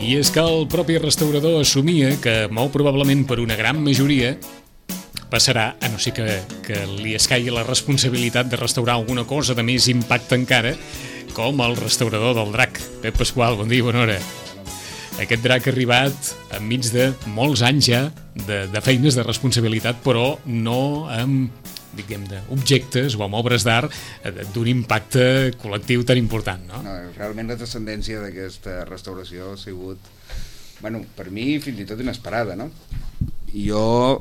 I és que el propi restaurador assumia que molt probablement per una gran majoria passarà, a no ser que li escaigui la responsabilitat de restaurar alguna cosa de més impacte encara, com el restaurador del drac. Pep Pasqual, bon dia, bona hora. Aquest drac ha arribat enmig de molts anys ja de feines de responsabilitat, però no amb, diguem-ne, objectes o amb obres d'art d'un impacte col·lectiu tan important, no? No, realment la transcendència d'aquesta restauració ha sigut, bueno, per mi fins i tot inesperada, no? Jo,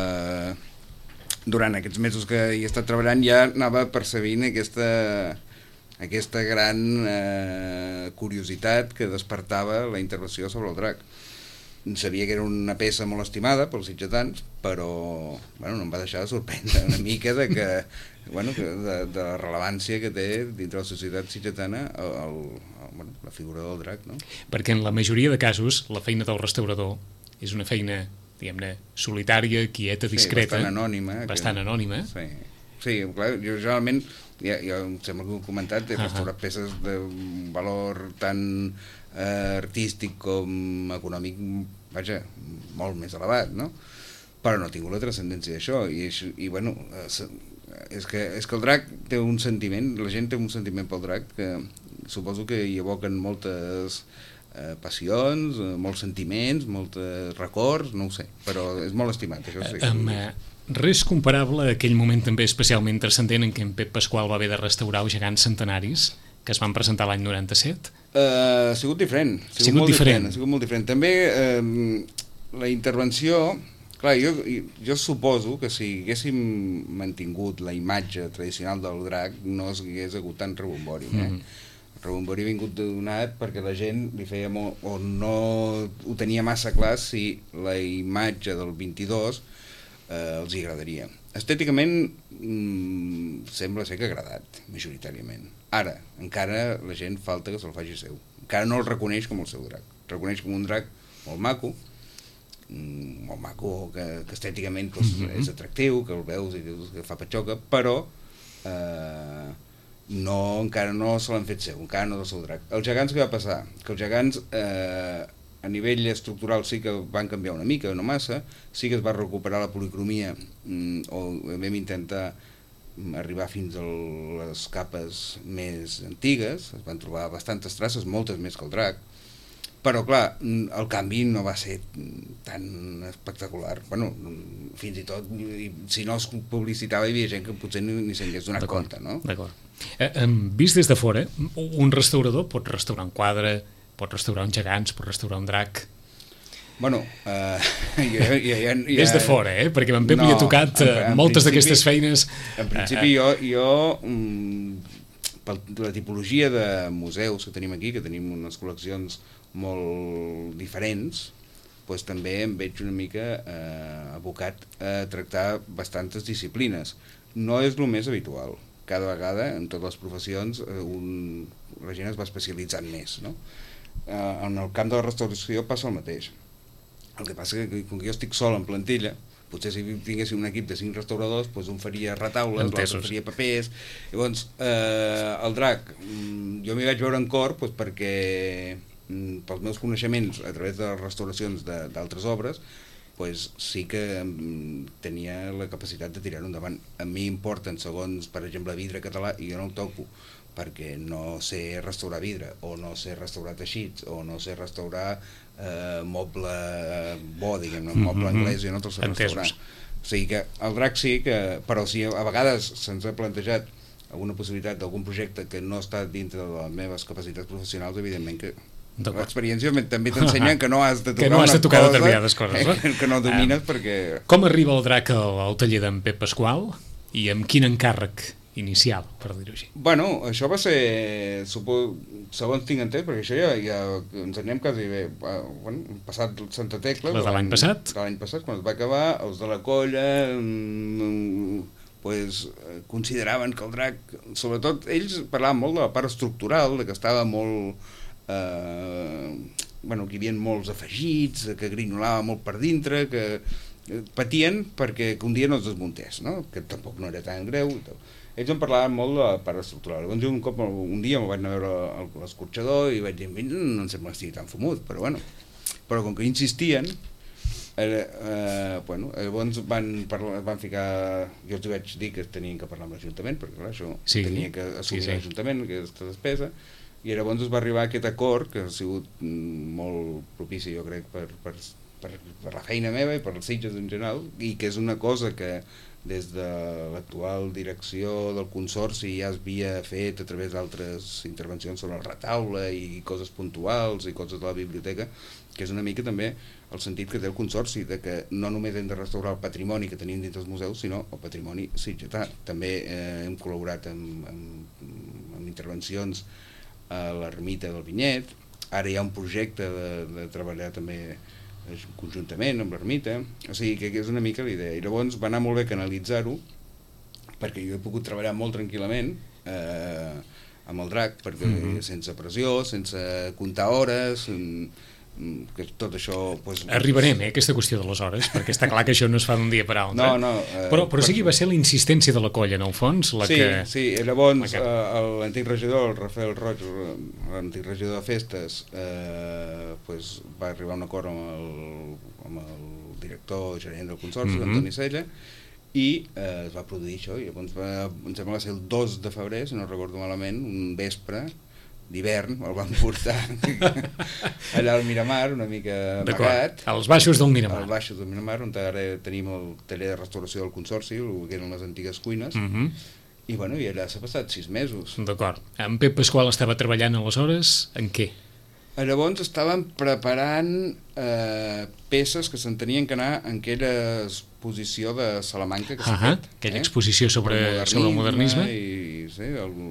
durant aquests mesos que hi he estat treballant, ja anava percebint aquesta gran curiositat que despertava la intervenció sobre el drac. Sabia que era una peça molt estimada pels sitgetans, però bueno, no em va deixar de sorprendre una mica de la rellevància que té dintre la societat sitgetana la figura del drac, no? Perquè en la majoria de casos la feina del restaurador és una feina, diguem-ne, solitària, quieta, discreta. Sí, bastant anònima. Bastant anònima. Sí, clar, jo generalment, ja em sembla que ho he comentat, he restaurat peces d'un valor tan artístic com econòmic, vaja, molt més elevat, no? Però no ha tingut la transcendència d'això, i bueno, és que el drac té un sentiment, la gent té un sentiment pel drac que suposo que hi evoquen moltes passions, molts sentiments, molts records, no ho sé, però és molt estimat, això sí. Res comparable a aquell moment també especialment transcendent en què en Pep Pasqual va haver de restaurar els gegants centenaris que es van presentar l'any 97? Ha sigut diferent. Ha sigut molt diferent. També la intervenció... Clar, jo suposo que si haguéssim mantingut la imatge tradicional del drac no es hagués hagut tant rebombori, El rebombori ha vingut donat perquè la gent li feia molt, o no ho tenia massa clar si la imatge del 22 els hi agradaria. Estèticament sembla ser que ha agradat majoritàriament. Ara, encara la gent falta que se'l faci seu. Encara no el reconeix com el seu drac. El reconeix com un drac molt maco, que estèticament és atractiu, que el veus i dius que fa patxoca, però encara no se l'han fet seu, encara no és el seu drac. Els gegants, què va passar? Que els gegants a nivell estructural sí que van canviar una mica, no massa, sí que es va recuperar la policromia, o vam intentar arribar fins a les capes més antigues, es van trobar bastantes traces, moltes més que el drac, però clar, el canvi no va ser tan espectacular. Bueno, fins i tot, si no es publicitava hi havia gent que potser ni se'n hagués donat compte, no? D'acord. Vist des de fora, un restaurador pot restaurar un quadre, pot restaurar uns gegants, pot restaurar un drac. Bueno, des de fora, perquè en Pep li ha tocat moltes d'aquestes feines. En principi jo per la tipologia de museus que tenim aquí, que tenim unes col·leccions molt diferents, doncs també em veig una mica abocat a tractar bastantes disciplines. No és el més habitual. Cada vegada, en totes les professions, la gent es va especialitzant més, no? En el camp de la restauració passa el mateix. El que passa que com que jo estic sol en plantilla, potser si tinguéssim un equip de 5 restauradors, doncs un faria retaules, l'altre faria papers. Llavors, el drac, jo m'hi vaig veure en cor perquè pels meus coneixements a través de les restauracions d'altres obres, doncs sí que tenia la capacitat de tirar-ho endavant. A mi importen segons, per exemple, vidre català, i jo no el toco perquè no sé restaurar vidre, o no sé restaurar teixits, o no sé restaurar moble bo, diguem-ne, moble anglès, jo no te'l sé restaurar. O sigui que el drac sí, però si a vegades se'ns ha plantejat alguna possibilitat d'algun projecte que no està dintre de les meves capacitats professionals, evidentment que l'experiència també t'ensenya que no has de tocar determinades coses, que no domines perquè... Com arriba el drac al taller d'en Pep Pasqual i amb quin encàrrec inicial, per dir-ho així? Bueno, això va ser, segons tinc entès, perquè això ja ens anem quasi bé, passat Santa Tecla, de l'any passat? De l'any passat, quan es va acabar, els de la colla consideraven que el drac, sobretot ells parlaven molt de la part estructural, que estava molt que hi havia molts afegits, que grinolava molt per dintre, que patien perquè un dia no es desmuntés, no? Que tampoc no era tan greu. ells em parlaven molt de la part estructural. Llavors un cop, un dia me'l vaig anar a veure a l'escorxador i vaig dir, no em sembla que estigui tan fumut, però bueno. Però com que insistien, llavors van ficar, jo els vaig dir que tenien que parlar amb l'Ajuntament, perquè clar, això tenia que assumir l'Ajuntament, aquesta despesa, i llavors es va arribar a aquest acord, que ha sigut molt propici, jo crec, per la feina meva i per els Sitges en general, i que és una cosa que des de l'actual direcció del Consorci ja es havia fet a través d'altres intervencions sobre el retaule i coses puntuals i coses de la biblioteca, que és una mica també el sentit que té el Consorci, de que no només hem de restaurar el patrimoni que tenim dins dels museus, sinó el patrimoni sitgetà. També hem col·laborat amb intervencions a l'ermita del Vinyet, ara hi ha un projecte de treballar també conjuntament amb l'ermita, o sigui que és una mica la idea, i llavors va anar molt bé canalitzar-ho, perquè jo he pogut treballar molt tranquil·lament amb el drac, perquè sense pressió, sense comptar hores, que tot això... Arribarem a aquesta qüestió de les hores, perquè està clar que això no es fa d'un dia per altre. Però sí que va ser la insistència de la colla, en el fons, la que... Sí, llavors l'antic regidor, el Rafael Roig, l'antic regidor de festes, va arribar a un acord amb el director gerent del Consorci, l'Antoni Sella, i es va produir això, i llavors em sembla que va ser el 2 de febrer, si no recordo malament, un vespre d'hivern, el van portar allà al Miramar, una mica amagat. Als baixos del Miramar. Als baixos del Miramar, on ara tenim el taller de restauració del Consorci, que eren les antigues cuines, i bueno, i allà s'ha passat 6 mesos. D'acord. En Pep Pasqual estava treballant aleshores en què? Llavors estaven preparant peces que se'n tenien que anar en aquella exposició de Salamanca que s'ha fet. Aquella exposició sobre el modernisme. I sí,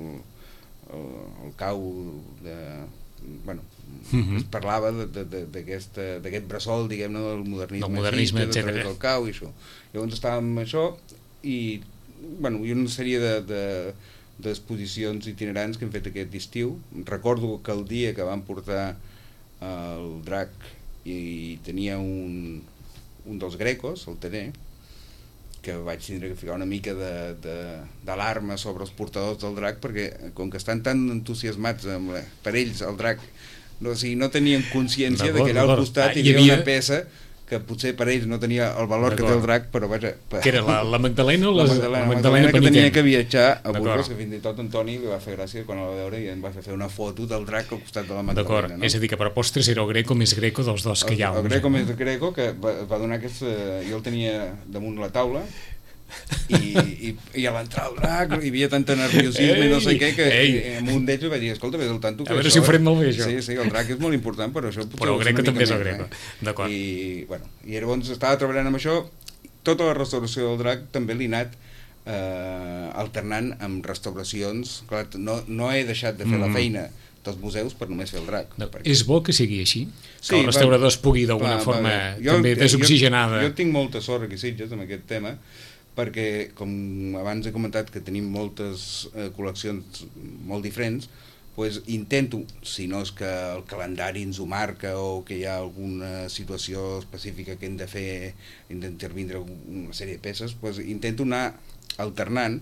el cau de... Bueno, es parlava d'aquest bressol, diguem-ne, del modernisme, etc. del cau i això. Llavors estàvem amb això i una sèrie d'exposicions itinerants que hem fet aquest estiu. Recordo que el dia que vam portar el drac i tenia un dels grecos, el Tené, que vaig tindre que ficar una mica d'alarma sobre els portadors del drac, perquè com que estan tan entusiasmats per ells el drac, no tenien consciència de que allà al costat hi havia una peça que potser per ells no tenia el valor que té el drac, però vaja... Que era la Magdalena o la Magdalena que tenia que viatjar a Burgos, que fins i tot Antoni li va fer gràcia quan la va veure i em va fer una foto del drac al costat de la Magdalena. D'acord, és a dir, que per postres era el greco més greco dels dos que hi ha. El greco més greco, que va donar aquesta... Jo el tenia damunt la taula i a l'entrar el drac hi havia tanta nerviosisme i no sé què, que amb un d'ells vaig dir, escolta, ves al tanto que a veure si ho farem molt bé, això. Sí, el drac és molt important, però això però el greco també és el greco, d'acord. I llavors estava treballant amb això. Tota la restauració del drac també l'he anat alternant amb restauracions. Clar, no he deixat de fer la feina dels museus per només fer el drac. És bo que sigui així? Que el restaurador es pugui d'alguna forma també desoxigenada? Jo tinc molta sort aquí a Sitges amb aquest tema, perquè, com abans he comentat que tenim moltes col·leccions molt diferents, doncs intento, si no és que el calendari ens ho marca o que hi ha alguna situació específica que hem de fer, hem d'intervindre una sèrie de peces, doncs intento anar alternant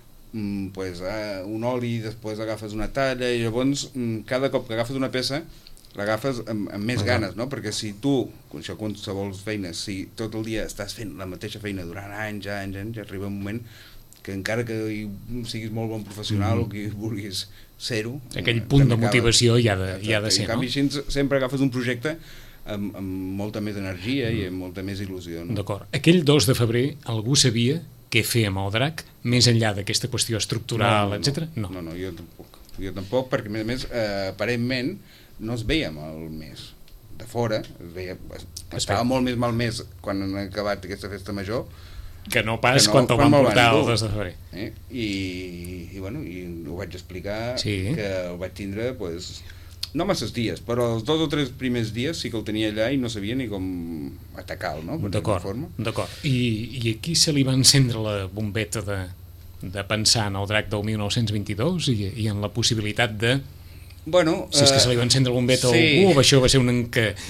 un oli, després agafes una talla i llavors cada cop que agafes una peça l'agafes amb més ganes, no? Perquè si tu, això qualsevol feina, si tot el dia estàs fent la mateixa feina durant anys, arriba un moment que encara que siguis molt bon professional o que vulguis ser-ho... Aquell punt de motivació hi ha de ser, no? En canvi, sempre agafes un projecte amb molta més energia i amb molta més il·lusió. D'acord. Aquell 2 de febrer algú sabia què fer amb el drac, més enllà d'aquesta qüestió estructural, etc.? No, jo tampoc, perquè a més, aparentment, no es veiem el mes de fora, estava molt més malmès quan han acabat aquesta festa major que no pas quan te'l van portar el 2 de febrer. I ho vaig explicar, que el vaig tindre no masses dies, però els 2 o 3 primers dies sí que el tenia allà i no sabia ni com atacar-lo, no? D'acord. I aquí se li va encendre la bombeta de pensar en el drac del 1922 i en la possibilitat de... si és que se li va encendre el bombet a algú, això va ser una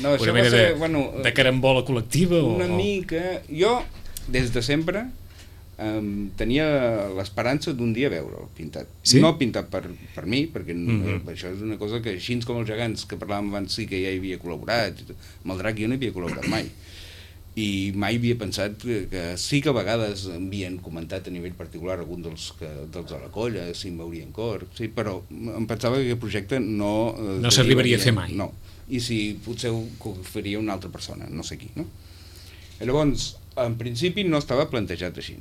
mena de carambola col·lectiva? Una mica. Jo, des de sempre, tenia l'esperança d'un dia veure'l pintat. Sí? No pintat per mi, perquè això és una cosa que, així com els gegants que parlàvem abans, sí que ja hi havia col·laborat, amb el drac jo no hi havia col·laborat mai. I mai havia pensat que sí que a vegades havien comentat a nivell particular algun dels de la colla, si em veurien cor, sí, però em pensava que aquest projecte no s'arribaria a fer mai. No, i si potser ho faria una altra persona, no sé qui, no? Llavors, en principi no estava plantejat així.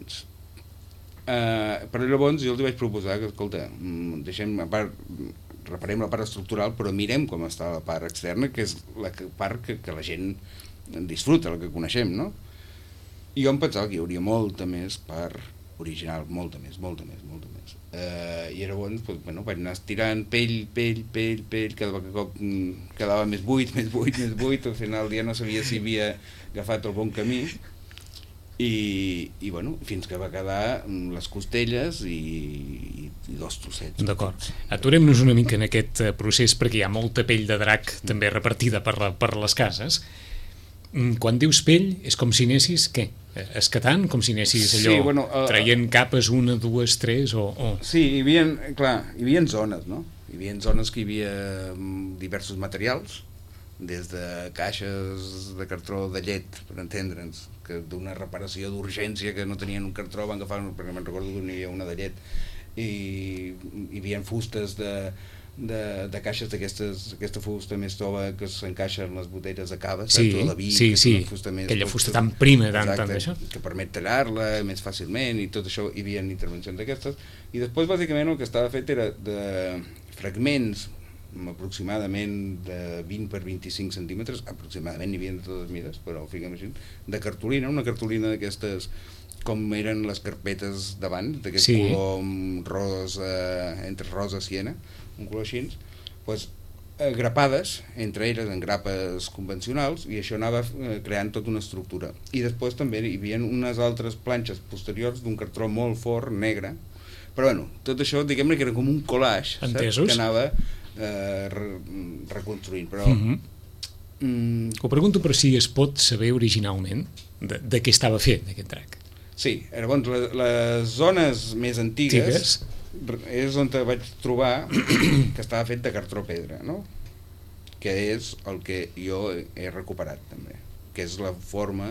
Però llavors jo els vaig proposar que, escolta, deixem, a part, reparem la part estructural, però mirem com està la part externa, que és la part que la gent disfruta, la que coneixem, no? I jo em pensava que hi hauria molta més part original, molta més. I llavors, vaig anar estirant pell, cada cop quedava més buit, al final ja no sabia si havia agafat el bon camí, i fins que va quedar les costelles i 2 trossets. D'acord. Aturem-nos una mica en aquest procés, perquè hi ha molta pell de drac també repartida per les cases. Quan dius pell, és com si anessis, què? Escatant? Com si anessis allò, traient capes, 1, 2, 3, o... Sí, hi havia zones, no? Hi havia zones que hi havia diversos materials, des de caixes de cartró de llet, per entendre'ns, que d'una reparació d'urgència que no tenien un cartró van agafar, perquè me'n recordo que n'hi havia una de llet, i hi havia fustes de caixes d'aquesta fusta més tova que s'encaixa en les botelles de cava, sí, aquella fusta tan prima, tant d'això, que permet tallar-la més fàcilment, i tot això hi havia intervencions d'aquestes, i després bàsicament el que estava fet era de fragments aproximadament de 20 per 25 centímetres, aproximadament n'hi havia de totes mides, però fiquem així, de cartolina, una cartolina d'aquestes com eren les carpetes d'abans, d'aquest color rosa, entre rosa i siena, un color així, doncs, grapades, entre elles en grapes convencionals, i això anava creant tota una estructura. I després també hi havia unes altres planxes posteriors d'un cartró molt fort, negre, però tot això, diguem-ne que era com un collage, saps? Que anava reconstruint, però... Ho pregunto per si es pot saber originalment de què estava fet aquest drac. Sí, llavors les zones més antigues és on vaig trobar que estava fet de cartró pedra, no? Que és el que jo he recuperat també, que és la forma,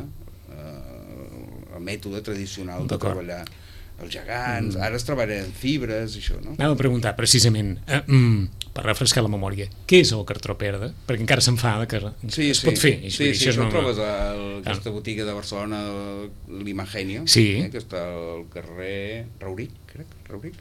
el mètode tradicional de treballar els gegants. Ara es treballa en fibres i això, no? Anava a preguntar precisament, per refrescar la memòria, què és el cartró pedra? Perquè encara se'n fa que es pot fer. Sí, això ho trobes a aquesta botiga de Barcelona, l'Imagenio, que està al carrer Rauric, crec,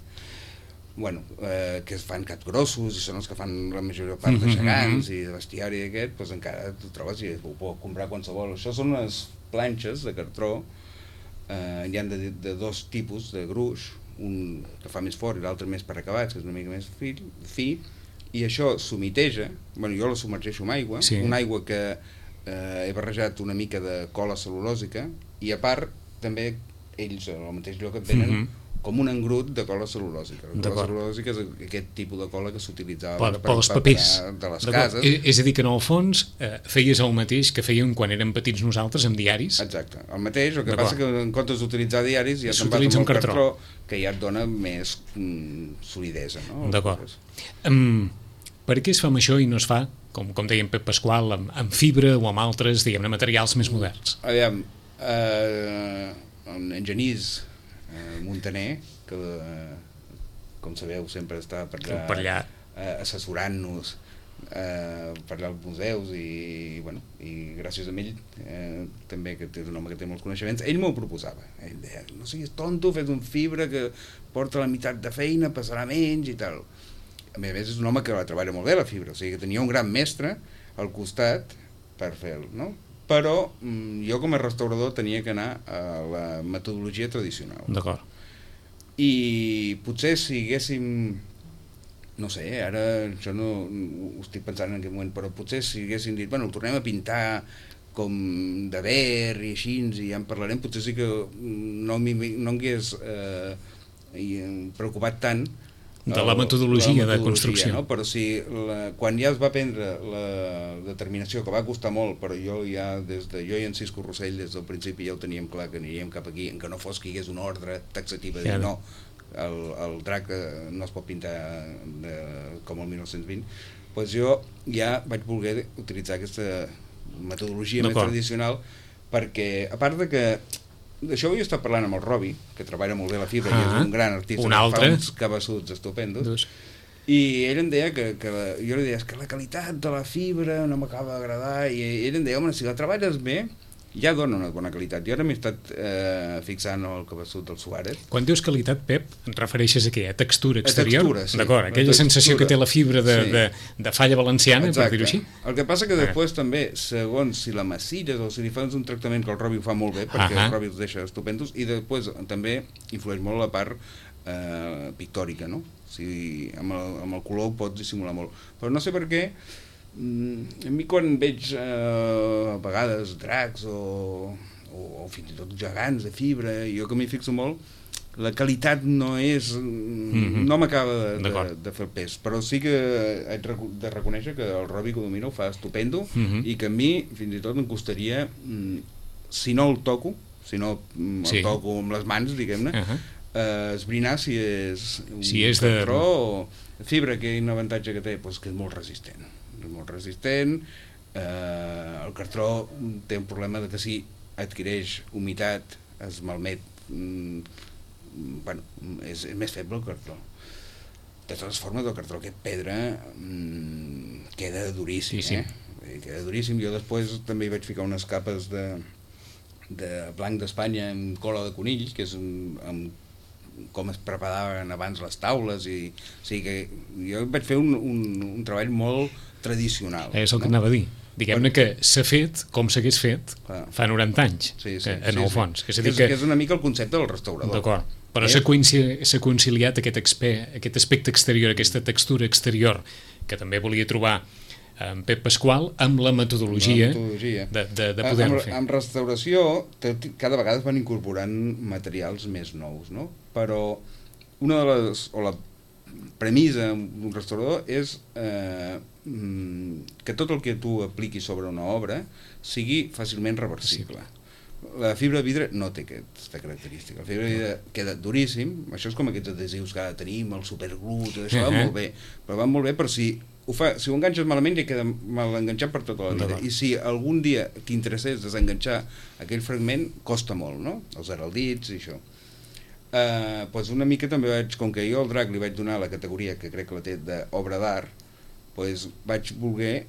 que es fan capgrossos i són els que fan la major part de gegants i de bestiari aquest, doncs encara tu trobes i ho pot comprar qualsevol. Això són unes planxes de cartró, hi ha de 2 tipus de gruix, un que fa més fort i l'altre més per acabats, que és una mica més fi, i això s'humiteja, jo la submergeixo amb aigua, una aigua que he barrejat una mica de cola cel·lulòsica, i a part també ells al mateix lloc et venen com un engrut de cola cel·lulòsica. La cola cel·lulòsica és aquest tipus de cola que s'utilitzava per als papers de les cases. És a dir, que en el fons feies el mateix que fèiem quan érem petits nosaltres amb diaris. Exacte, el mateix, el que passa que en comptes d'utilitzar diaris ja te'n vas amb el cartró, que ja et dona més solidesa, no? D'acord. Per què es fa amb això i no es fa, com deia en Pep Pasqual, amb fibra o amb altres, diguem-ne, materials més moderns? Aviam, en Genís Montaner, que com sabeu sempre està per allà assessorant-nos per allà als museus, i gràcies a ell també, que és un home que té molts coneixements, ell m'ho proposava, ell deia, no siguis tonto, fes un fibra que porta la meitat de feina, passarà menys i tal. A més és un home que la treballa molt bé, la fibra, o sigui que tenia un gran mestre al costat per fer-lo, no? Però jo com a restaurador tenia que anar a la metodologia tradicional. D'acord. I potser si haguéssim, no sé, ara això no ho estic pensant en aquest moment, però potser si haguéssim dit, el tornem a pintar com de verd i així, i ja en parlarem, potser sí que no m'hagués preocupat tant de la metodologia de construcció. No? Però quan ja es va prendre la determinació, que va costar molt, però jo i en Cisco Rossell des del principi ja ho teníem clar que aniríem cap aquí, en que no fos que hi hagués una ordre taxativa de dir no, el drac no es pot pintar com el 1920, doncs jo ja vaig voler utilitzar aquesta metodologia més tradicional, perquè a part de que d'això ho he estat parlant amb el Robi, que treballa molt bé la fibra i és un gran artista, fa uns cabassuts estupendos, i ell em deia jo li deia, és que la qualitat de la fibra no m'acaba d'agradar, i ell em deia, home, si la treballes bé ja dona una bona qualitat. Jo ara m'he estat fixant el cabeçut del Suárez. Quan dius qualitat, Pep, et refereixes a què? A textura exterior? A textura, sí. D'acord, aquella sensació que té la fibra de falla valenciana, per dir-ho així? El que passa que després també, segons si la massilles o si li fas un tractament, que el Robi ho fa molt bé, perquè el Robi els deixa estupendos, i després també influeix molt la part pictòrica, no? Amb el color ho pots dissimular molt. Però no sé per què, a mi quan veig a vegades dracs o fins i tot gegants de fibra, jo que m'hi fixo molt, la qualitat no és no m'acaba de fer el pes, però sí que haig de reconèixer que el Robi Codomino ho fa estupendo i que a mi fins i tot em costaria, si no el toco toco amb les mans, diguem-ne, esbrinar si és un cartró o fibra. Quin avantatge que té? Pues que és molt resistent. El cartró té un problema de que si adquireix humitat es malmet, és més feble el cartró. De totes formes, el cartró aquest pedra queda duríssim, queda duríssim. Jo després també hi vaig ficar unes capes de blanc d'Espanya amb cola de conill, que és com es preparaven abans les taules, o sigui que jo vaig fer un treball molt tradicional. És el que anava a dir. Diguem-ne que s'ha fet com s'hagués fet fa 90 anys, en el fons. Que és una mica el concepte del restaurador. D'acord, però s'ha conciliat aquest aspecte exterior, aquesta textura exterior, que també volia trobar en Pep Pasqual, amb la metodologia de poder-ho fer. En restauració cada vegada es van incorporant materials més nous, no? Però una de les, o la premissa d'un restaurador és que tot el que tu apliquis sobre una obra sigui fàcilment reversible. La fibra de vidre no té aquesta característica. La fibra de vidre queda duríssim, això és com aquests adhesius que ara tenim, el superglú, tot això va molt bé, però va molt bé per si ho enganxes malament ja queda mal enganxat per tota la vida. I si algun dia t'interessés desenganxar aquell fragment, costa molt, no? Els heraldits i això. Doncs una mica també vaig, com que jo al drac li vaig donar la categoria que crec que la té d'obra d'art, doncs vaig voler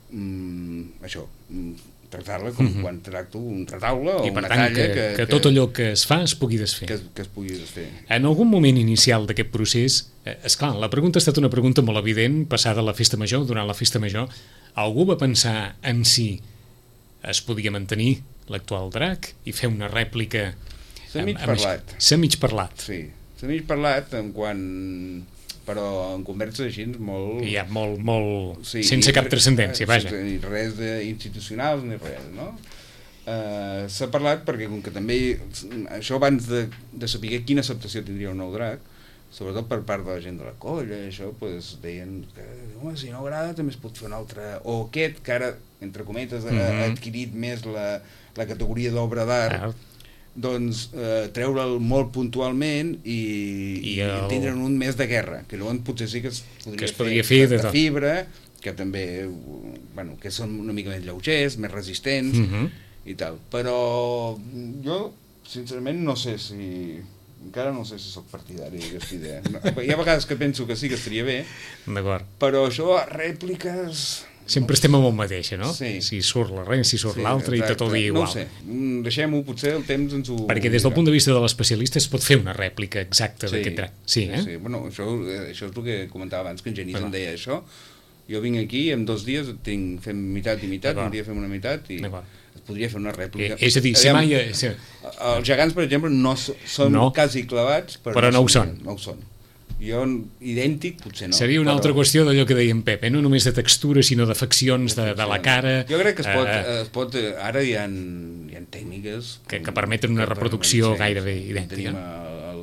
tractar-la com quan tracto un retaule o una talla. I per tant que tot allò que es fa es pugui desfer. Que es pugui desfer. En algun moment inicial d'aquest procés, esclar, la pregunta ha estat una pregunta molt evident, passada la festa major, durant la festa major, algú va pensar en si es podia mantenir l'actual drac i fer una rèplica. S'ha mig parlat. S'ha mig parlat. Sí, s'ha mig parlat però en converses així molt... Ja, molt sense cap transcendència, vaja. Ni res d'institucionals ni res, no? S'ha parlat perquè com que també això abans de saber quina acceptació tindria un nou drac, sobretot per part de la gent de la colla, això, doncs deien que home, si no agrada també es pot fer un altre, o aquest que ara, entre cometes, ha adquirit més la categoria d'obra d'art, doncs treure'l molt puntualment i tindre'n un més de guerra, que llavors potser sí que es podria fer de fibra, que també que són una mica més lleugers, més resistents i tal, però jo sincerament encara no sé si soc partidari d'aquesta idea. Hi ha vegades que penso que sí que estaria bé, però això a rèpliques... Sempre estem amb el mateix, no? Si surt la res, si surt l'altre i tot el dia igual. No ho sé, deixem-ho, potser el temps ens ho... Perquè des del punt de vista de l'especialista es pot fer una rèplica exacta d'aquest drac. Sí, bueno, això és el que comentava abans, que en Genís em deia això. Jo vinc aquí, en 2 dies fem meitat i meitat, un dia fem una meitat i es podria fer una rèplica. És a dir, si mai... Els gegants, per exemple, no són quasi clavats, però no ho són. No ho són. Jo, idèntic, potser no. Seria una altra qüestió d'allò que deia en Pep, no només de textura, sinó de faccions de la cara. Jo crec que es pot ara hi ha tècniques... Que permeten una reproducció gairebé idèntica. Tenim el Daniel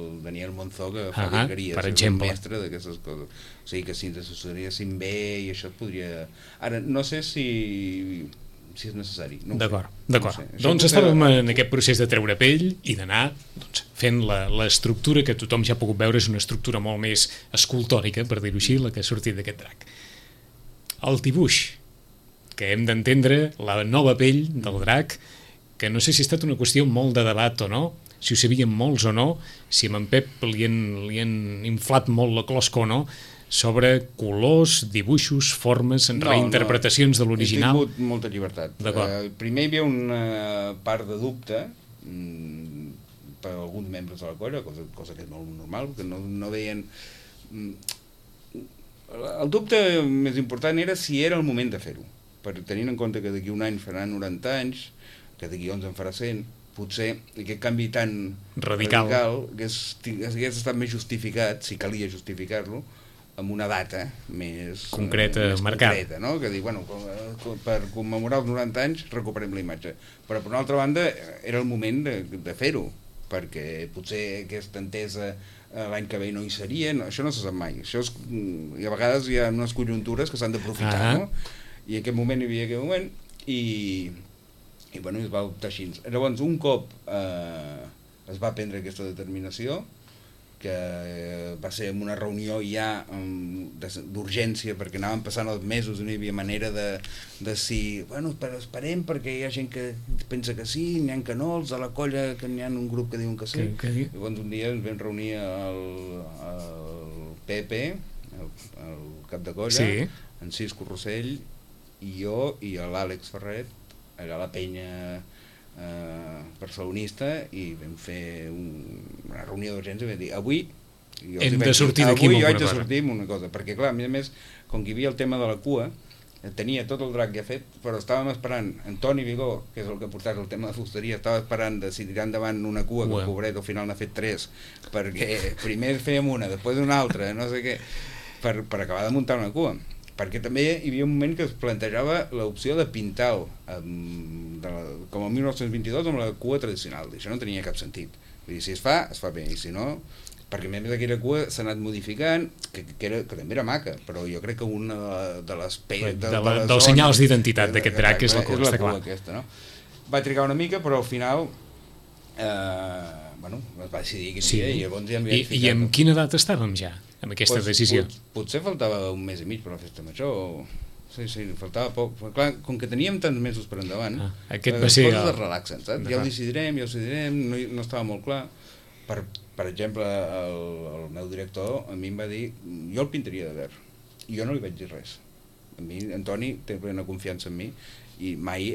Daniel Monzó, que fa virgueries, per exemple, és un mestre d'aquestes coses. O sigui que si ens assessoressin bé i això et podria... Ara, no sé si és necessari. No d'acord. No sé. Doncs estàvem en aquest procés de treure pell i d'anar fent l'estructura que tothom ja ha pogut veure, és una estructura molt més escultòrica, per dir-ho així, la que ha sortit d'aquest drac. El dibuix, que hem d'entendre la nova pell del drac, que no sé si ha estat una qüestió molt de debat o no, si ho sabien molts o no, si amb en Pep li han inflat molt la closca o no, sobre colors, dibuixos, formes, reinterpretacions de l'original. He tingut molta llibertat. Primer hi havia una part de dubte per alguns membres de la colla, cosa que és molt normal, que no veien... El dubte més important era si era el moment de fer-ho, tenint en compte que d'aquí un any farà 90 anys, que d'aquí 11 en farà 100, potser aquest canvi tan radical hagués estat més justificat, si calia justificar-lo, amb una data més concreta, marcada. Concreta, no? Que dir, bueno, per commemorar els 90 anys recuperem la imatge. Però per una altra banda era el moment de fer-ho, perquè potser aquesta entesa l'any que ve no hi seria, això no se sap mai. I a vegades hi ha unes conjuntures que s'han d'aprofitar, no? I en aquest moment hi havia aquest moment i bueno, es va optar així. Llavors, un cop es va prendre aquesta determinació, que va ser en una reunió ja d'urgència, perquè anaven passant els mesos i no hi havia manera de si, bueno, esperem perquè hi ha gent que pensa que sí, n'hi ha que no, els de la colla que n'hi ha un grup que diuen que sí. Llavors un dia ens vam reunir el Pepe, el cap de colla, en Cisco Rossell i jo i l'Àlex Ferret, allà a la penya barcelonista, i vam fer una reunió d'urgència i vam dir, avui hem de sortir d'aquí avui jo haig de sortir amb una cosa, perquè clar, a més, com que hi havia el tema de la cua, tenia tot el drac ja fet, però estàvem esperant Antoni Vigó, que és el que portava el tema de fusteria, estava esperant de si tirar endavant una cua, que el pobret al final n'ha fet 3, perquè primer fèiem una, després una altra, no sé què, per acabar de muntar una cua. Perquè també hi havia un moment que es plantejava l'opció de pintar-ho com el 1922 amb la cua tradicional, i això no tenia cap sentit. Vull dir, si es fa bé, i si no... Perquè a més aquella cua s'ha anat modificant, que també era maca, però jo crec que una de les... dels senyals d'identitat d'aquest drac és la cua, està clar. Aquesta, no? Va trigar una mica, però al final... bueno, es va decidir quin dia, i llavors ja m'hi I amb quina edat estàvem ja, amb aquesta decisió? Potser faltava un mes i mig per la festa major, sí, faltava poc. Clar, com que teníem tants mesos per endavant, aquest va ser coses es relaxen, saps? Ja ho decidirem, no estava molt clar. Per exemple, el meu director a mi em va dir, jo el pintaria de verd, i jo no li vaig dir res. A mi, Antoni, té plena confiança en mi, i mai...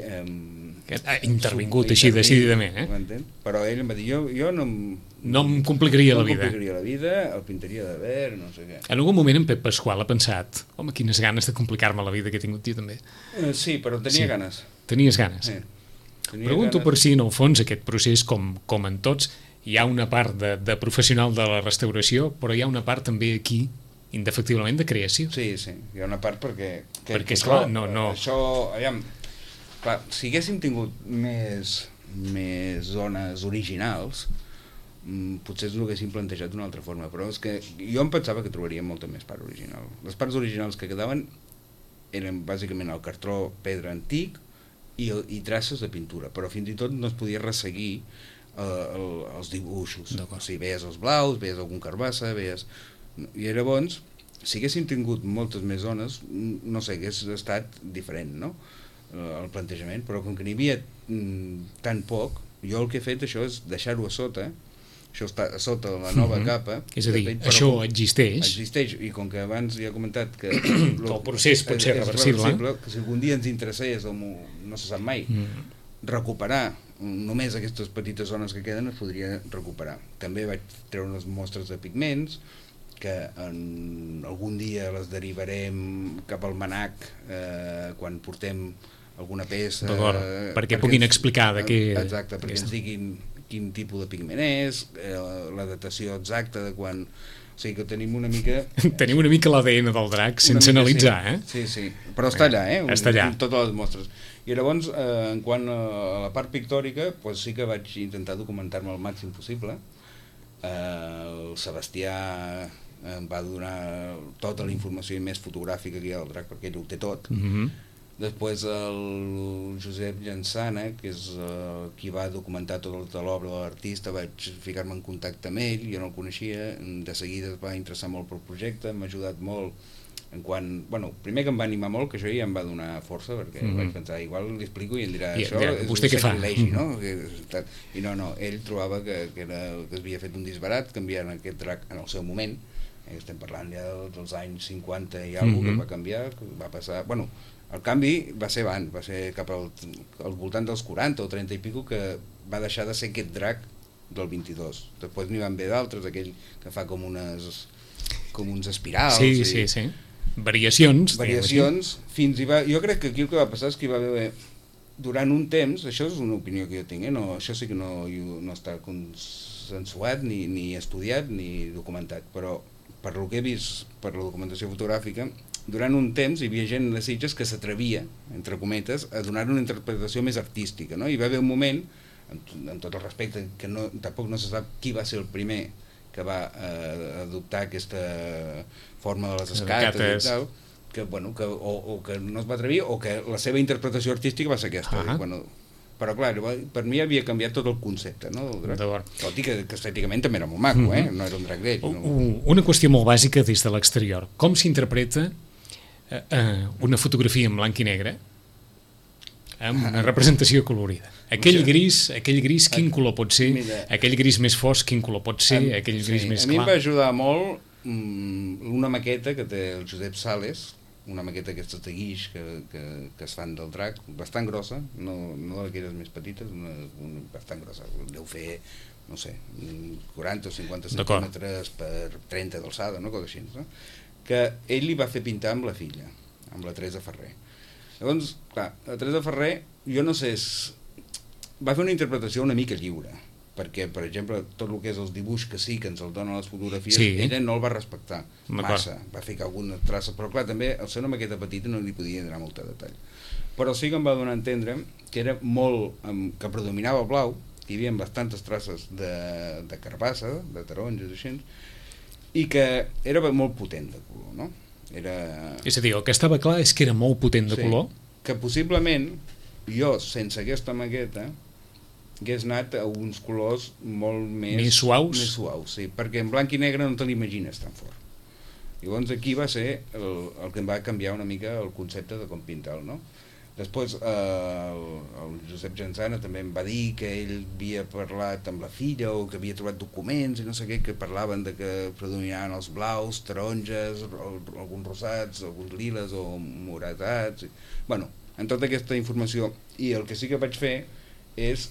ha intervingut així decididament, però ell em va dir, jo no em complicaria la vida. No em complicaria la vida, el pintaria de verd, no sé què. En algun moment en Pep Pasqual ha pensat, home, quines ganes de complicar-me la vida que he tingut jo també. Sí, però tenia ganes. Tenies ganes. Pregunto per si en el fons aquest procés, com en tots, hi ha una part de professional de la restauració, però hi ha una part també aquí indefectiblement de creació. Sí, hi ha una part perquè esclar, no... Això, clar, si haguéssim tingut més zones originals, potser ens ho haguéssim plantejat d'una altra forma, però és que jo em pensava que trobaríem molta més part original. Les parts originals que quedaven eren bàsicament el cartró pedra antic i traces de pintura, però fins i tot no es podia resseguir els dibuixos. O sigui, veies els blaus, veies algun carbassa, i llavors, si haguéssim tingut moltes més zones, no sé, hagués estat diferent, no?, el plantejament, però com que n'hi havia tan poc, jo el que he fet això és deixar-ho a sota, això està a sota de la nova capa. És a dir, això existeix. Existeix, i com que abans ja he comentat que el procés pot ser reversible, que si algun dia ens interessés, no se sap mai, recuperar només aquestes petites zones que queden es podria recuperar. També vaig treure unes mostres de pigments que algun dia les derivarem cap al MANAC quan portem alguna peça, perquè puguin explicar de què... Exacte, perquè ens diguin quin tipus de pigment és, la datació exacta de quan... O sigui que tenim una mica... Tenim una mica l'ADN del drac sense analitzar, Sí, però està allà, Està allà. Totes les mostres. I llavors, en quant a la part pictòrica, doncs sí que vaig intentar documentar-me el màxim possible, el Sebastià em va donar tota la informació i més fotogràfica que hi ha del drac, perquè ell ho té tot. Després el Josep Llansana, que és qui va documentar tota l'obra de l'artista, vaig ficar-me en contacte amb ell, jo no el coneixia, de seguida es va interessar molt pel projecte, m'ha ajudat molt en quan, bueno, primer que em va animar molt, que això ja em va donar força, perquè vaig pensar, igual li explico i em dirà, això és vostè què fa? sacrilegi, no? I no, ell trobava que havia fet un disbarat canviant aquest drac en el seu moment, estem parlant ja dels anys 50 i alguna que va canviar, que va passar, bueno, el canvi va ser abans, va ser cap al voltant dels 40 o 30 i pico, que va deixar de ser aquest drac del 22. Després n'hi van haver d'altres, aquell que fa com uns espirals. Sí. Variacions, fins hi va... Jo crec que aquí el que va passar és que hi va haver, durant un temps, això és una opinió que jo tinc, no, això sí que no està consensuat, ni estudiat, ni documentat, però per lo que he vist, per la documentació fotogràfica, durant un temps hi havia gent de Sitges que s'atrevia, entre cometes, a donar una interpretació més artística, no? Hi va haver un moment, amb tot el respecte, que tampoc no se sap qui va ser el primer que va adoptar aquesta forma de les escates i tal, que, bueno, o que no es va atrevir, o que la seva interpretació artística va ser aquesta. Però clar, per mi havia canviat tot el concepte, no, del drac. Tot i que estèticament també era molt maco, no era un drac d'ell. Una qüestió molt bàsica des de l'exterior. Com s'interpreta una fotografia en blanc i negre amb una representació colorida? Aquell gris, quin color pot ser? Aquell gris més fosc, quin color pot ser? Aquell gris més clar? A mi em va ajudar molt una maqueta que té el Josep Sales, una maqueta aquestes de guix que es fan del drac, bastant grossa, no d'aquelles més petites, una bastant grossa, deu fer, no sé, 40 o 50 centímetres per 30 d'alçada, no? Cosa així, no? Que ell li va fer pintar amb la filla, amb la Teresa Ferrer. Llavors, clar, la Teresa Ferrer, jo no sé, va fer una interpretació una mica lliure, perquè, per exemple, tot el que és els dibuix que sí que ens el donen les fotografies, ella no el va respectar massa, va ficar alguna traça, però clar, també al ser una maqueta petita no li podia donar molt de detall. Però sí que em va donar a entendre que era molt, que predominava el blau, que hi havia bastantes traces de carbassa, de taronges, així, i que era molt potent de color, no? És a dir, el que estava clar és que era molt potent de color? Que possiblement jo, sense aquesta maqueta, hagués anat a uns colors molt més suaus? Més suaus, sí, perquè en blanc i negre no te l'imagines tan fort. Llavors aquí va ser el que em va canviar una mica el concepte de com pintar-lo, no? Després el Josep Llansana també em va dir que ell havia parlat amb la filla o que havia trobat documents i no sé què, que parlaven de que predominaven els blaus, taronges, alguns rosats, alguns liles o moratats. Bueno, en tota aquesta informació. I el que sí que vaig fer és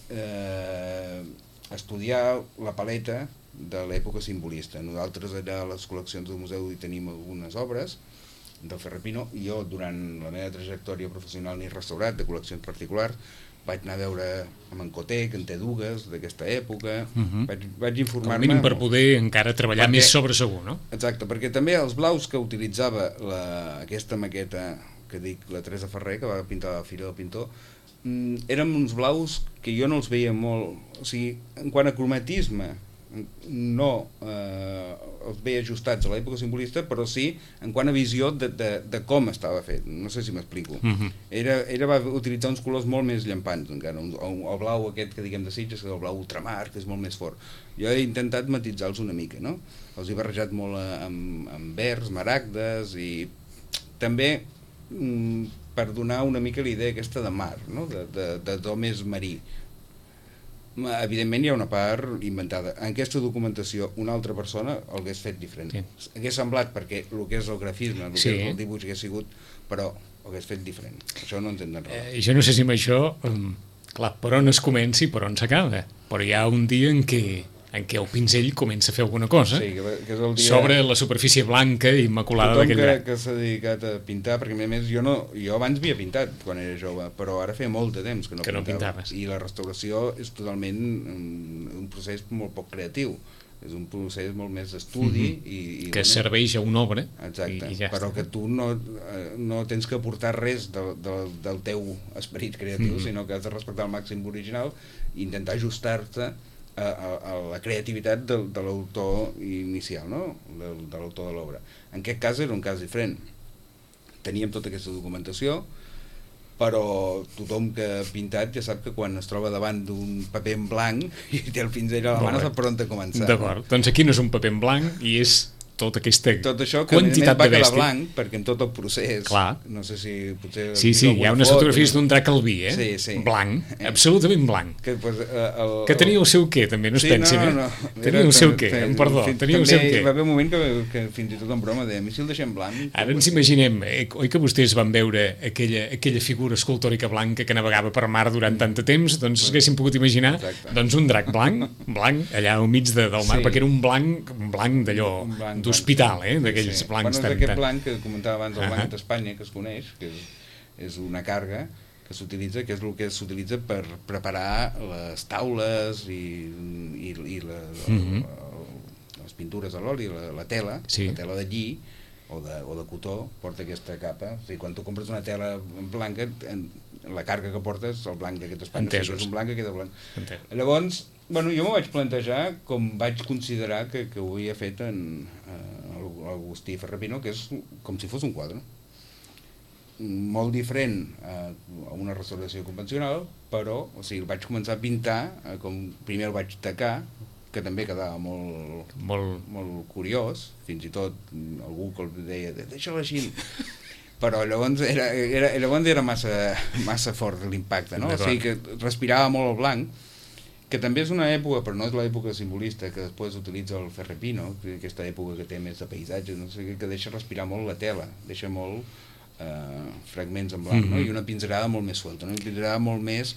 estudiar la paleta de l'època simbolista. Nosaltres allà a les col·leccions del museu hi tenim algunes obres del Ferrer Pino, i jo durant la meva trajectòria professional ni restaurat de col·leccions particulars vaig anar a veure amb en Cotec, en té dues d'aquesta època, vaig informar-me... Com a mínim per poder encara treballar més sobre segur, no? Exacte, perquè també els blaus que utilitzava aquesta maqueta que dic, la Teresa Ferrer, que va pintar la filla del pintor, eren uns blaus que jo no els veia molt... O sigui, en quant a cromatisme, no els veia ajustats a l'època simbolista, però sí en quant a visió de com estava fet. No sé si m'explico. Ella va utilitzar uns colors molt més llampants encara, el blau aquest que diguem de Sitges, que és el blau ultramar, que és molt més fort. Jo he intentat matitzar-los una mica, no? Els he barrejat molt amb verds, maragdes, i també per donar una mica la idea aquesta de mar, no? De to més marí. Evidentment hi ha una part inventada. En aquesta documentació una altra persona el hagués fet diferent. Hagués semblat, perquè el que és el grafisme, el que és el dibuix hagués sigut, però ho hagués fet diferent. Això no entenc res. Jo no sé si amb això, clar, per on es comenci i per on s'acaba, però hi ha un dia en què el pinzell comença a fer alguna cosa que és el dia... sobre la superfície blanca i immaculada d'aquell drac. Tothom que s'ha dedicat a pintar, perquè a més jo abans havia pintat quan era jove, però ara feia molt de temps que no pintaves. I la restauració és totalment un procés molt poc creatiu, és un procés molt més d'estudi que serveix a una obra. Exacte, però que tu no tens que aportar res del teu esperit creatiu, sinó que has de respectar el màxim original i intentar ajustar-te a la creativitat de l'autor inicial, no? De l'autor de l'obra. En aquest cas era un cas diferent. Teníem tota aquesta documentació, però tothom que ha pintat ja sap que quan es troba davant d'un paper en blanc i té el pinzell a la mà no sap per on començar. D'acord, doncs aquí no és un paper en blanc i és tota aquesta tot això que quantitat va de bèstia. quedar blanc perquè en tot el procés, clar. No sé si potser sí, hi ha unes fotografies d'un drac albí, sí. Blanc, absolutament blanc, que tenia el seu què, també, no es pensin, tenia el seu què, perdó, tenia el seu què. Va haver un moment que fins i tot en broma deia, si el deixem blanc... Ara ens imaginem, oi que vostès van veure aquella figura escultòrica blanca que navegava per mar durant tant de temps, doncs s'haguessin pogut imaginar doncs un drac blanc, allà al mig del mar, perquè era un blanc d'allò, d'hospital, d'aquells blancs tan... Aquest blanc que comentava abans, el blanc d'Espanya, que es coneix, que és una carga que s'utilitza, que és el que s'utilitza per preparar les taules i les pintures a l'oli, la tela, la tela de lli o de cotó, porta aquesta capa. O sigui, quan tu compres una tela blanca, la carga que portes, el blanc d'aquest Espanya, o sigui, és un blanc que queda blanc. Llavors, jo m'ho vaig plantejar com vaig considerar que ho havia fet en Agustí Ferrapino, que és com si fos un quadre. Molt diferent a una restauració convencional, però el vaig començar a pintar, primer el vaig tacar, que també quedava molt curiós, fins i tot algú que el deia, deixa-la així, però llavors era massa fort l'impacte, no? O sigui que respirava molt el blanc, que també és una època, però no és l'època simbolista que després utilitza el Ferrapino, aquesta època que té més de paisatge, no sé, que deixa respirar molt la tela, deixa molt fragments en blanc, no? I una pinzellada molt més suelta, una pinzellada molt més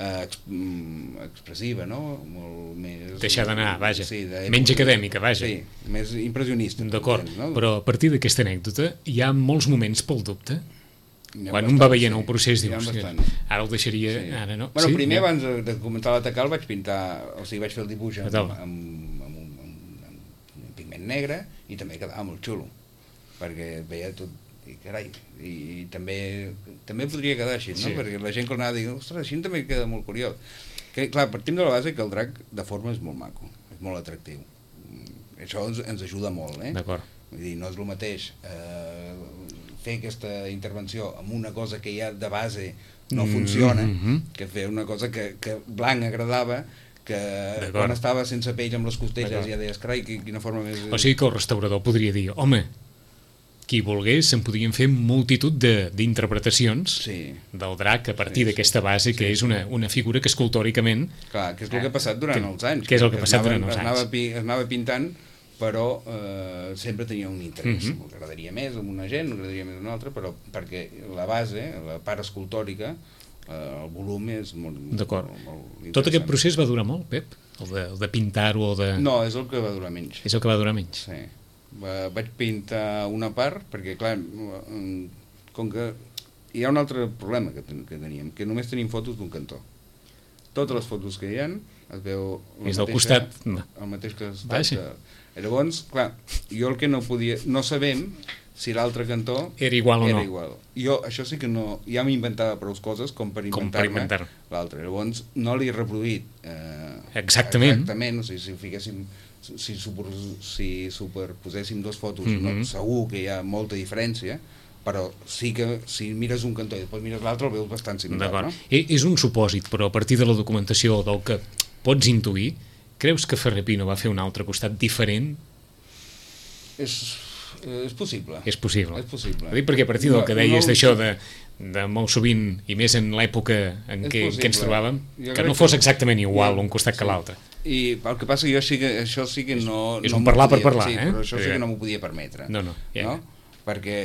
expressiva, no? Molt més... Deixar d'anar, vaja, menys acadèmica, vaja. Sí, més impressionista. D'acord, però a partir d'aquesta anècdota hi ha molts moments pel dubte? Quan un va veient el procés dius, ara el deixaria, ara no. Bueno, primer abans de començar a l'atacar el vaig pintar, o sigui, vaig fer el dibuix amb un pigment negre i també quedava molt xulo, perquè veia tot, i carai, i també podria quedar així, no? Perquè la gent que anava a dir, ostres, així també queda molt curiós. Clar, partim de la base que el drac de forma és molt maco, és molt atractiu. Això ens ajuda molt, D'acord. Vull dir, no és el mateix fer aquesta intervenció amb una cosa que ja de base no funciona, que fer una cosa que blanc agradava, que quan estava sense pell amb les costelles ja deies, carai, quina forma més... O sigui que el restaurador podria dir, home, qui volgués se'n podien fer multitud d'interpretacions del drac a partir d'aquesta base, que és una figura que escultòricament... Clar, que és el que ha passat durant els anys. Que és el que ha passat durant els anys. Es anava pintant, però sempre tenia un interès. M'agradaria més amb una gent, m'agradaria més amb una altra, però perquè la base, la part escultòrica, el volum és molt interessant. Tot aquest procés va durar molt, Pep? El de pintar-ho o de... No, és el que va durar menys. És el que va durar menys? Sí. Vaig pintar una part, perquè clar, com que hi ha un altre problema que teníem, que només tenim fotos d'un cantó. Totes les fotos que hi ha es veu el mateix que llavors, clar, jo el que no podia, no sabem si l'altre cantó era igual o no. Jo això sí que no, ja m'inventava prou coses com per inventar-me l'altre, llavors no l'he reproduït exactament, o sigui, si fiquéssim, si superposéssim dues fotos, segur que hi ha molta diferència, però sí que si mires un cantó i després mires l'altre el veus bastant similar, no? És un supòsit, però a partir de la documentació del que pots intuir, creus que Ferrapino va fer un altre costat diferent? És possible. És possible. És possible. Perquè a partir del que deies d'això de molt sovint, i més en l'època en què ens trobàvem, que no fos exactament igual un costat que l'altre. I el que passa que això sí que no... És un parlar per parlar, però això sí que no m'ho podia permetre. No? Perquè,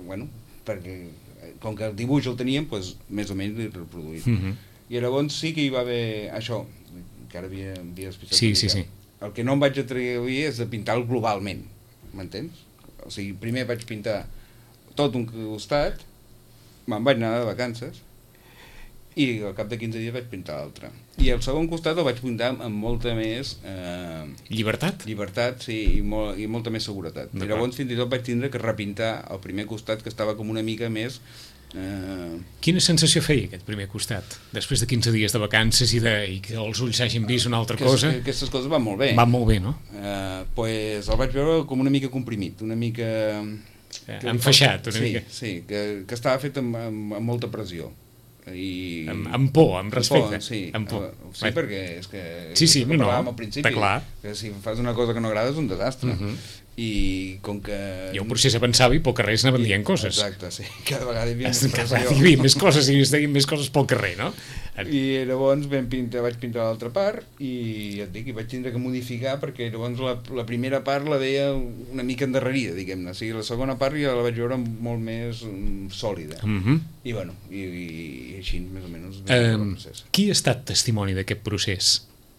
com que el dibuix el teníem, doncs més o menys l'he reproduït. I llavors sí que hi va haver això, que ara havia especialitzat. Sí. El que no em vaig atrevir és de pintar-lo globalment, m'entens? O sigui, primer vaig pintar tot un costat, me'n vaig anar de vacances, i al cap de 15 dies vaig pintar l'altre. I el segon costat el vaig pintar amb molta més... Llibertat? Llibertat, sí, i molta més seguretat. I llavors fins i tot vaig tindre que repintar el primer costat, que estava com una mica més Quina sensació feia aquest primer costat? Després de 15 dies de vacances i que els ulls hagin vist una altra cosa... Aquestes coses van molt bé. Van molt bé, no? Pues el vaig veure com una mica comprimit, una mica... enfaixat, una mica. Sí, que estava fet amb molta pressió. I... Amb por, amb respecte. Amb por. Sí, perquè és que... Sí, no, al principi, està clar. Que si fas una cosa que no agrada és un desastre. I com que... Jo procés a pensar i pel carrer anaven dient coses. Exacte, sí. Cada vegada hi havia més coses i es deien més coses pel carrer, no? I llavors vaig pintar l'altra part i et dic, i vaig tindre que modificar perquè llavors la primera part la veia una mica endarrerida, diguem-ne. O sigui, la segona part ja la vaig veure molt més sòlida. I bueno, i així més o menys el procés. Qui ha estat testimoni d'aquest procés?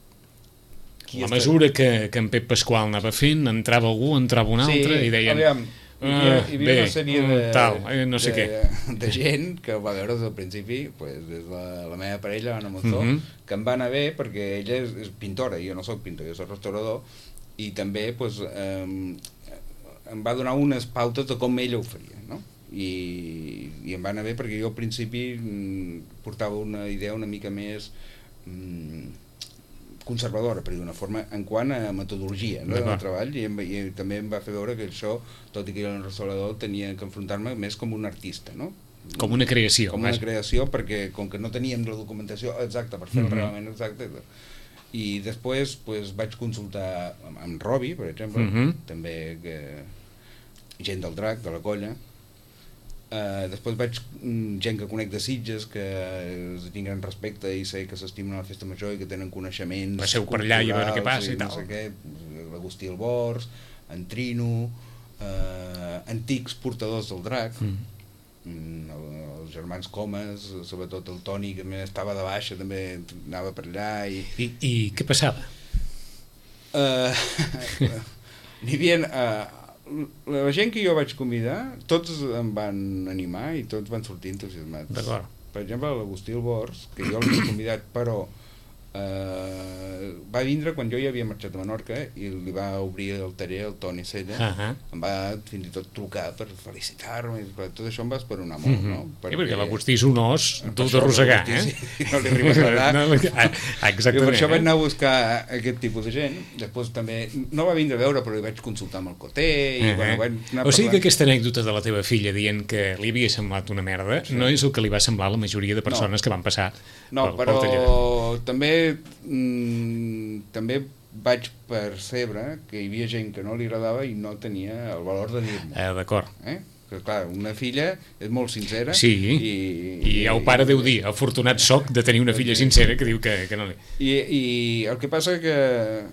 La mesura que en Pep Pasqual anava fent, entrava algú, entrava un altre i deien... Aviam, hi havia una sèrie no sé de gent que ho va veure des del principi, pues, des de la meva parella, Anna Monzó, que em va anar bé perquè ella és pintora, jo no soc pintor, jo soc restaurador, i també pues, em va donar unes pautes de com ella ho faria, no? I em va anar bé perquè jo al principi portava una idea una mica més... conservadora, per dir d'una forma, en quant a metodologia, no? Del treball, i també em va fer veure que això, tot i que jo era un restaurador, tenia que enfrontar-me més com un artista, no? Com una creació. Com una creació, perquè com que no teníem la documentació exacta per fer-ho realment exacte, i després pues, vaig consultar amb Robi, per exemple, també gent del Drac, de la colla. Després vaig gent que conec de Sitges, que tinguen respecte i sé que s'estimen a la festa major i que tenen coneixements. Passeu per allà i a veure què passa i tal. No sé què, l'Agustí Albors, en Trino, antics portadors del Drac, els germans Comas, sobretot el Toni, que estava de baixa, també anava per allà. I què passava? N'hi havia... La gent que jo vaig convidar, tots em van animar i tots van sortir entusiasmats. D'acord. Per exemple, l'Agustí Albors, que jo l'havia convidat, però va vindre quan jo ja havia marxat a Menorca i li va obrir el taller el Toni Sella. Em va fins i tot trucar per felicitar-me, tot això em va esperonar molt, no? Perquè l'Agustí és un os dur d'arrossegar, no li arriba a agradar. Exactament. Per això vaig anar a buscar aquest tipus de gent. Després també, no va vindre a veure, però li vaig consultar amb el Coté i vaig anar parlant. O sigui que aquesta anècdota de la teva filla dient que li havia semblat una merda no és el que li va semblar a la majoria de persones que van passar pel taller. No, però també vaig percebre que hi havia gent que no li agradava i no tenia el valor de dir-m'ho. D'acord. Que clar, una filla és molt sincera. Sí, i el pare deu dir, afortunat soc de tenir una filla sincera que diu que no li... I el que passa que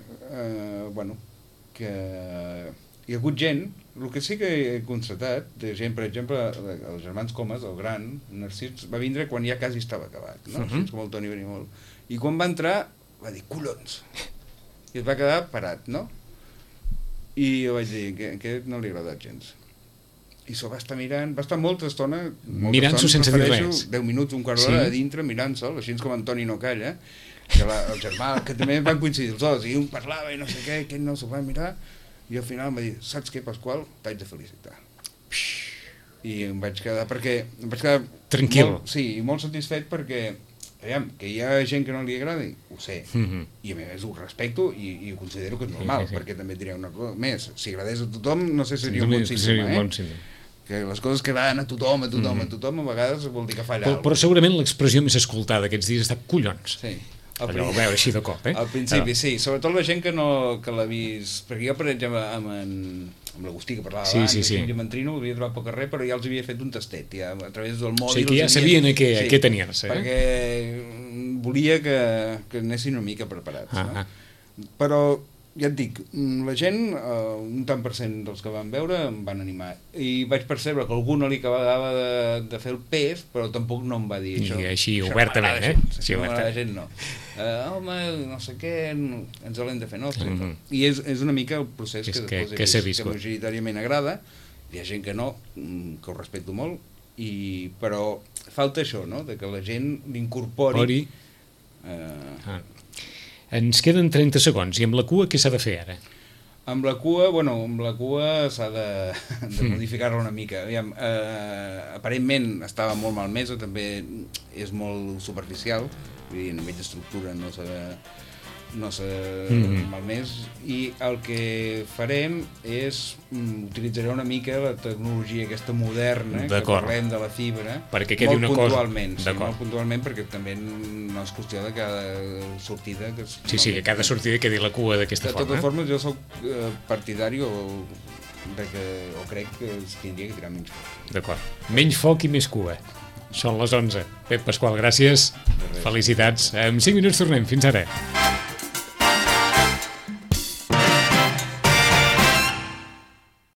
que hi ha hagut gent, el que sí que he constatat de gent, per exemple, els germans Comas, el gran Narcís, va vindre quan ja quasi estava acabat, no? Així com el Toni venia molt. I quan va entrar va dir, collons, i es va quedar parat, no? I jo vaig dir, que aquest no li ha agradat gens. I s'ho va estar mirant, va estar molta estona, mirant-s'ho sense dir res. 10 minuts, un quart d'hora a dintre, mirant-se'l, així com Antoni no calla, que el germà, que també van coincidir els dos, i un parlava i no sé què, aquell no s'ho va mirar, i al final em va dir, saps què, Pasqual? T'haig de felicitar. I em vaig quedar, tranquil. Sí, molt satisfet perquè que hi ha gent que no li agrada, ho sé, i a més ho respecto i ho considero que és normal, perquè també diré una cosa més, si agradés a tothom no sé si seria un bon síndrome, que les coses que agraden a tothom, a vegades vol dir que falla alguna cosa. Però segurament l'expressió més escoltada aquests dies està collons. Sí. Allò ho veu així de cop, Al principi, sí, sobretot la gent que l'ha vist, perquè jo, per exemple, amb l'Agustí, que parlava abans, i amb en Trino, l'havia trobat pel carrer, però ja els havia fet un tastet, ja, a través del mòbil. O sigui que ja sabien a què tenir-se. Perquè volia que anessin una mica preparats. Però, ja et dic, la gent, un tant per cent dels que van veure, em van animar. I vaig percebre que algú no li acabava de fer el pes, però tampoc no em va dir això. I així, obertament, Això m'agrada gent, no. Home, no sé què, ens l'hem de fer nostre. I és una mica el procés que després he vist, que majoritàriament agrada. Hi ha gent que no, que ho respecto molt, però falta això, no?, de que la gent l'incorpori. Ens queden 30 segons, i amb la cua què s'ha de fer ara? Amb la cua, s'ha de modificar-la una mica. Aviam, aparentment estava molt malmesa, també és molt superficial, vull dir, a nivell d'estructura no s'ha malmès, i el que farem és utilitzaré una mica la tecnologia aquesta moderna, que parlem de la fibra, perquè quedi una cosa... molt puntualment, perquè també no és qüestió de cada sortida... Que cada sortida quedi la cua d'aquesta forma. De totes formes, jo soc partidari o crec que es tindria que tirar menys foc. D'acord. Menys foc i més cua. Són les 11. Pep Pasqual, gràcies. Felicitats. En 5 minuts tornem. Fins ara.